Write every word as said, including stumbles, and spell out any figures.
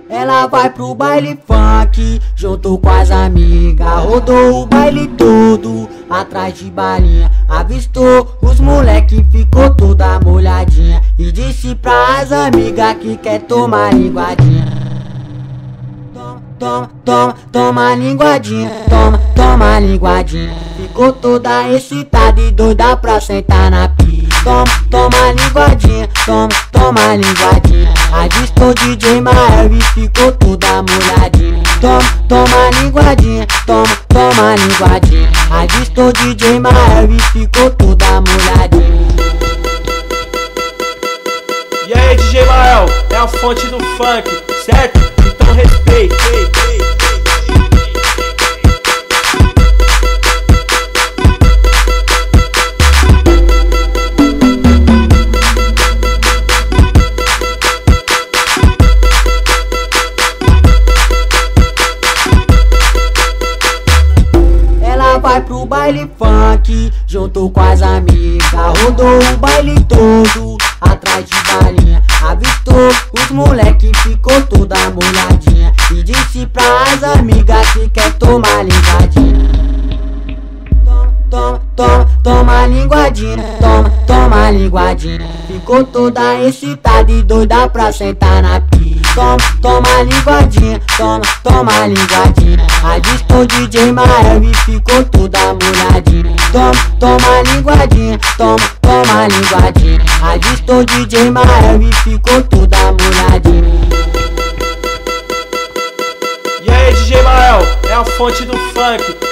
Ela vai pro baile funk, junto com as amigas. Rodou o baile todo, atrás de balinha. Avistou os moleque, ficou toda molhadinha. E disse pras amigas que quer tomar linguadinha. Toma, toma, toma linguadinha, toma, toma linguadinha. Ficou toda excitada e doida pra sentar na pista. Toma, toma linguadinha, toma, toma linguadinha. Avistou D J Mael e ficou toda molhadinha. Toma, toma linguadinha, toma, toma linguadinha. Avistou D J Mael e ficou toda molhadinha. E aí, D J Mael, é a fonte do funk, certo? Então respeite. Ela vai pro baile funk, junto com as amigas. Rodou o baile todo, atrás de balinha. Avistou os moleque, ficou toda molhadinha. E disse pras amigas que quer tomar linguadinha. Toma, toma, toma, toma linguadinha, toma, toma linguadinha. Ficou toda excitada e doida pra sentar na pista. Toma, toma linguadinha, toma, toma linguadinha. Avistou D J Mael e ficou toda molhadinha. Toma, toma linguadinha, toma, toma linguadinha. Avistou D J Mael e ficou toda molhadinha. E aí, D J Mael, é a fonte do funk,